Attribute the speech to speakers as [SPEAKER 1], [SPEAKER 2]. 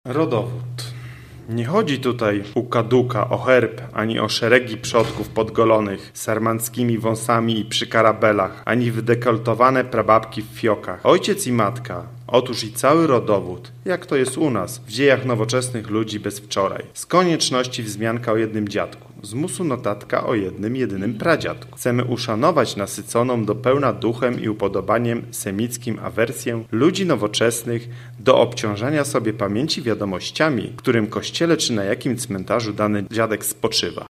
[SPEAKER 1] Rodowód. Nie chodzi tutaj u kaduka o herb, ani o szeregi przodków podgolonych sarmanckimi wąsami i przy karabelach, ani wydekoltowane prababki w fiokach. Ojciec i matka, otóż i cały rodowód, jak to jest u nas, w dziejach nowoczesnych ludzi bez wczoraj. Z konieczności wzmianka o jednym dziadku, z musu notatka o jednym, jedynym pradziadku. Chcemy uszanować nasyconą do pełna duchem i upodobaniem semickim awersję ludzi nowoczesnych do obciążania sobie pamięci wiadomościami, w którym kościele czy na jakim cmentarzu dany dziadek spoczywa.